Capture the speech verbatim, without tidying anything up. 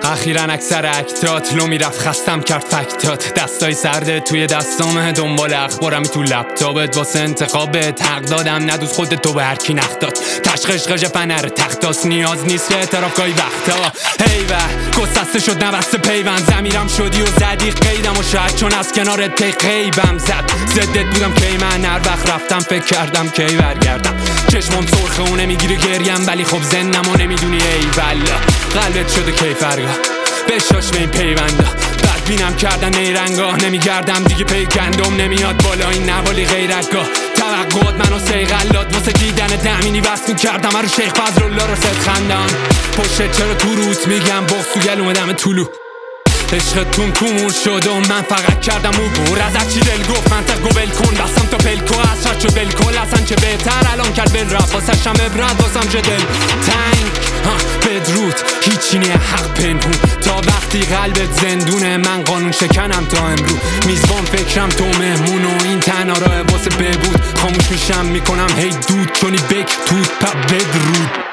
اخیراً اکثر اکتات لو میرفت خستم کرد فکتات. دستای سرده توی دستامه دنبال اخبارمی تو لپتاپت واسه انتخابت حق دادم ندوز خودت تو به هر کی نخ داد. تشقشقش فنر تختاس نیاز نیست به اعتراف گاهی وقتا. هیوه گسسته شد نبسته پیوند زمیرم شدی و زدی قیدم و شاید چون از کنارت تی قیبم زد زدت بودم کی من هر وقت رفتم فکر کردم کی برگردم. چشمم سرخه و نمیگیره گریم ولی خب زنم و نمیدونی ای والا قلبت شده کی فرگاه بشاش به این پیوندا. بد بینم کردن نیرنگاه نمیگردم دیگه پی گندم نمیاد بالا این نوالی غیرتگاه. توقعات منو سیغلات واسه دیدن دمینی بس میکردم رو شیخ فضلالله رو ست خندان پشت چرا تو روت میگم بغض تو گلوم دم طولو. عشقتون کومور شد و من فقط کردم عبور ازت چی دل گفت منطق گو بل کن بستم تا پلکو از شد شد بلکل اصلا چه بهتر الان کرد بل رفت واسه شم ابرد واسم چه دل تنگ بدرود هیچی نه حق پنهون تا وقتی قلبت زندونه من قانون شکنم تا امرو میزبان فکرم تو مهمون و این تنها راه واسه ببود خاموش میشم میکنم هی دود چونی بک توت پا بدرود.